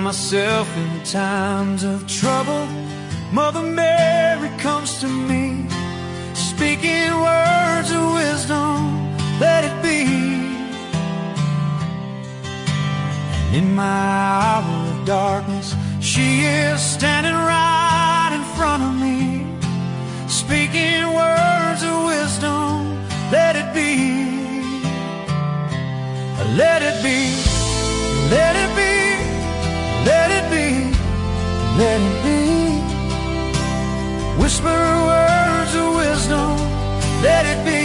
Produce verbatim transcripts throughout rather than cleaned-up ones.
myself in times of trouble, Mother Mary comes to me, speaking words of wisdom, let it be. And in my hour of darkness, she is standing right in front of me, speaking words of wisdom, let it be. Let it be, let it be, let it be, let it be. Whisper words of wisdom, let it be.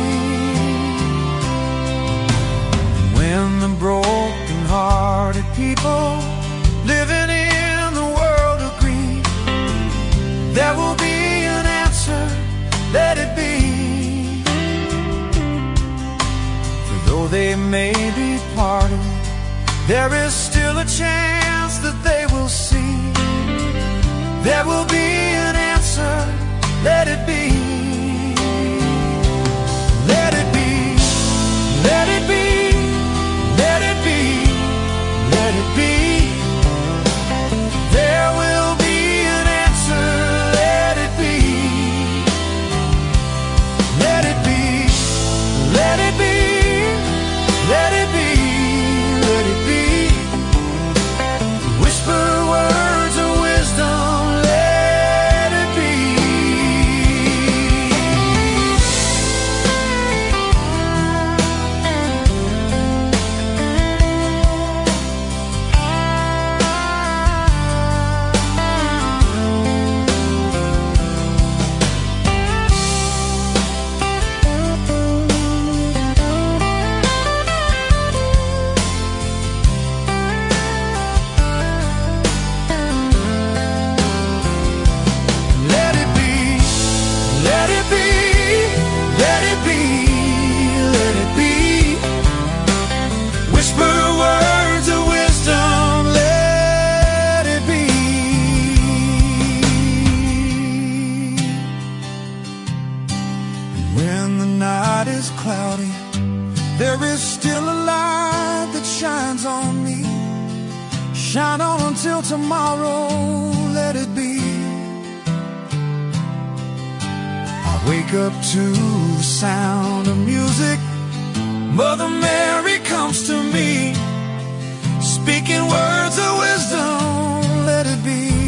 When the broken-hearted people living in the world agree, there will be an answer, let it be. For though they may be parted, there is still a chance that they will see. There will be an answer, let it be. Let it be, let it be, let it be, let it be. There will be an answer, let it be. Let it be, let it be, let it be, let it be. Whisper words of wisdom, let it be. Let it be, let it be, let it be, let it be. Whisper words of wisdom, let it be. When the night is cloudy, there is still a light that shines on me. Shine on until tomorrow, let it be. Wake up to the sound of music, Mother Mary comes to me, speaking words of wisdom, let it be.